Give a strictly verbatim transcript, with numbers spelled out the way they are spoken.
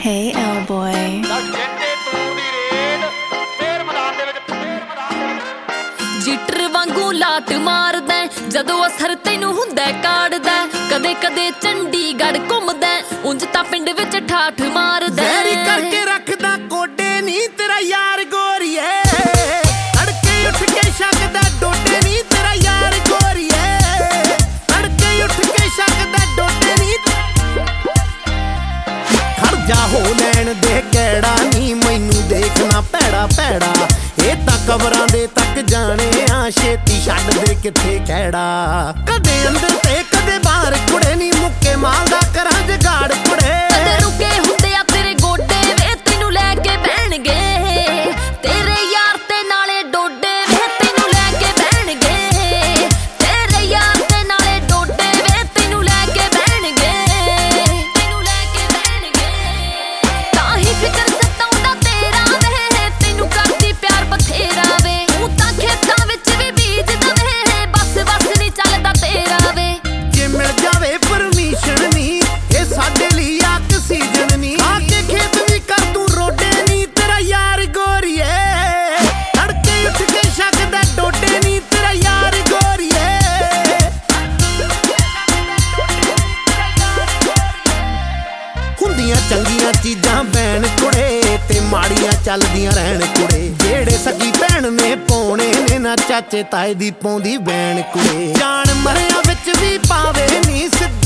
Hey L boy ਜਿੱਟਰ ਵਾਂਗੂ ਲਾਟ ਮਾਰਦਾ ਜਦੋਂ ਅਸਰ ਤੈਨੂੰ ਹੁੰਦਾ ਕਾੜਦਾ ਕਦੇ ਕਦੇ ਚੰਡੀਗੜ੍ਹ ਘੁੰਮਦਾ ਉਂਝ ਤਾਂ ਪਿੰਡ ਵਿੱਚ ਠਾਠ ਮਾਰਦਾ ਵੈਰੀ ਕਰਕੇ ਰੱਖਦਾ ਕੋਡੇ ਨੀ ਤੇਰਾ ਯਾਰ ਗੋਰੀਏ ਅੜਕੇ ਉੱਠ ਕੇ ਛੱਕਦਾ ਡੋਡੇ ਨੀ ਤੇਰਾ ਯਾਰ ਗੋਰੀਏ ਅੜਕੇ ਉੱਠ ਕੇ ਛੱਕਦਾ ਡੋਡੇ ਨੀ ਖੜ ਜਾ ਹੋ ਲੈਣ ਦੇ ਕਿਹੜਾ ਨੀ ਮੈਨੂੰ ਦੇਖਣਾ ਭੈੜਾ ਭੈੜਾ ਇਹ ਤਾਂ ਕਬਰਾਂ ਦੇ ਤੱਕ ਜਾਣੇ ਆ ਛੇਤੀ ਛੱਡ ਦੇ ਕਿੱਥੇ ਖੈੜਾ ਕਦੇ ਅੰਦਰ ਤੇ ਕਦੇ ਬਾਹਰ ਕੁੜੇ ਨੀ ਮੁੱਕੇ ਮਾਲਦਾ ਕਰਾਂ ਜਗਾੜ ਕੁੜੇ ਕਦੇ ਰੁਕੇ ਹੁੰਦੇ ਆ ਤੇਰੇ ਗੋਡੇ ਵੇ ਤੈਨੂੰ ਲੈ ਕੇ ਬਹਿਣਗੇ ਤੇਰੇ ਯਾਰ ਤੇ ਨਾਲੇ ਡੋਡੇ ਵੇ ਤੈਨੂੰ ਲੈ ਕੇ ਬਹਿਣਗੇ ਤੇਰੇ ਯਾਰ ਤੇ ਨਾਲੇ ਡੋਡੇ ਵੇ ਤੈਨੂੰ ਲੈ ਕੇ ਬਹਿਣਗੇ ਤੈਨੂੰ ਲੈ ਕੇ ਬਹਿਣਗੇ ਤਾਂ ਹੀ ਫਿਕਰ ਸਤਾਉਂਦਾ ਤੇਰਾ ਵੇ ਤੈਨੂੰ ਕਰਦੀ ਪਿਆਰ ਬਥੇਰਾ ਵੇ ਤੂੰ ਤਾਂ ਖੇਤਾਂ ਵਿੱਚ ਵੀ ਬੀਜਦਾ ਵੇ ਬਸ ਬਸ ਨਹੀਂ ਚੱਲਦਾ ਤੇਰਾ ਵੇ ਜੇ ਮਿਲ ਜਾਵੇ ਪਰਮਿਸ਼ਨ ਨੀ ਇਹ ਸਾਡੇ ਲਈ ਆਕ ਸੀਜਨ ਨੀ ਆ ਕੇ ਖੇਤ ਵੀ ਕਰ ਤੂੰ ਰੋਡੇ ਨੀ ਤੇਰਾ ਯਾਰ ਗੋਰੀਏ ਤੜਕੇ ਉੱਠ ਕੇ ਛੱਕਦਾ ਡੋਡੇ ਨੀ ਤੇਰਾ ਯਾਰ ਗੋਰੀਏ ਹੁੰਦੀਆਂ ਚੰਗੀਆਂ ਚੀਜ਼ਾਂ ਬੈਣ ਕੁੜੇ ਤੇ ਮਾੜੀਆਂ ਚੱਲਦੀਆਂ ਰਹਿਣ ਕੁੜੇ ਜਿਹੜੇ ਸਕੀ ਭੈਣ ਨੇ ਪਾਉਣੇ ਨੇ ਨਾ ਚਾਚੇ ਤਾਏ ਦੀ ਪਾਉਂਦੀ ਬੈਣ ਕੁੜੇ ਜਾਨ ਮਰਿਆ ਵਿੱਚ ਵੀ ਪਾਵੇ ਨੀ